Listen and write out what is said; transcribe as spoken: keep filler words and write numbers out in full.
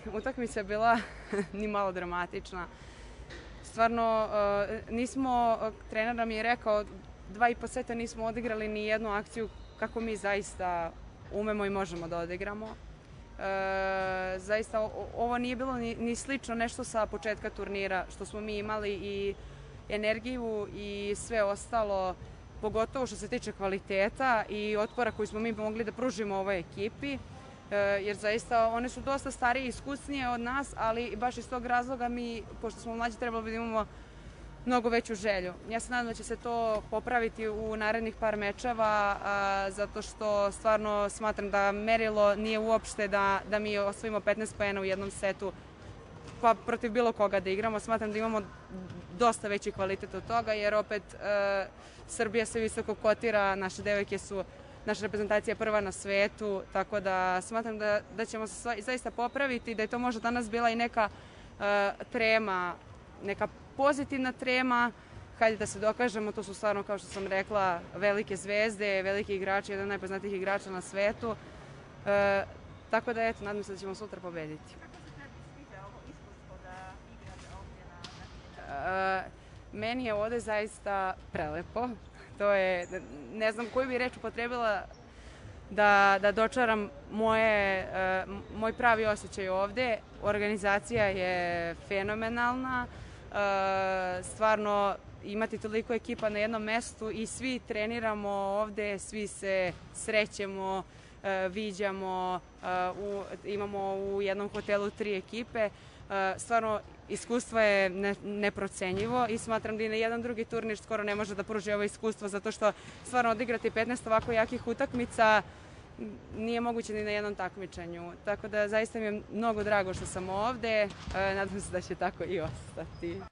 utakmica je bila ni malo dramatična. Stvarno, nismo, trener nam je rekao, dva i po seta nismo odigrali ni jednu akciju kako mi zaista umemo i možemo da odigramo. E, zaista, ovo nije bilo ni, ni slično nešto sa početka turnira, što smo mi imali i energiju i sve ostalo, pogotovo što se tiče kvaliteta i otpora koji smo mi mogli da pružimo ovoj ekipi. Jer zaista one su dosta starije i iskusnije od nas, ali baš iz tog razloga mi, pošto smo mlađi, trebalo bi da imamo mnogo veću želju. Ja se nadam da će se to popraviti u narednih par mečeva, zato što stvarno smatram da merilo nije uopšte da, da mi osvojimo petnaest poena u jednom setu, pa protiv bilo koga da igramo. Smatram da imamo dosta veći kvalitet od toga, jer opet e, Srbija se visoko kotira, naše devojke su, naša reprezentacija je prva na svetu, tako da smatram da, da ćemo se zaista popraviti, da je to možda danas bila i neka e, trema, neka pozitivna trema. Hajde da se dokažemo, to su stvarno, kao što sam rekla, velike zvezde, veliki igrači, jedan od najpoznatijih igrača na svetu. E, tako da, eto, nadam se da ćemo sutra pobediti. Uh, meni je ovde zaista prelepo. To je, ne znam koju bi reč upotrebila da, da dočaram moje, uh, moj pravi osjećaj ovde. Organizacija je fenomenalna. Uh, stvarno, imati toliko ekipa na jednom mestu i svi treniramo ovde, svi se srećemo, uh, viđamo, uh, u, imamo u jednom hotelu tri ekipe. Stvarno, iskustvo je ne, neprocenjivo i smatram da i na jedan drugi turnir skoro ne može da pruži ovo iskustvo, zato što stvarno odigrati petnaest ovako jakih utakmica nije moguće ni na jednom takmičenju. Tako da zaista mi je mnogo drago što sam ovde, nadam se da će tako i ostati.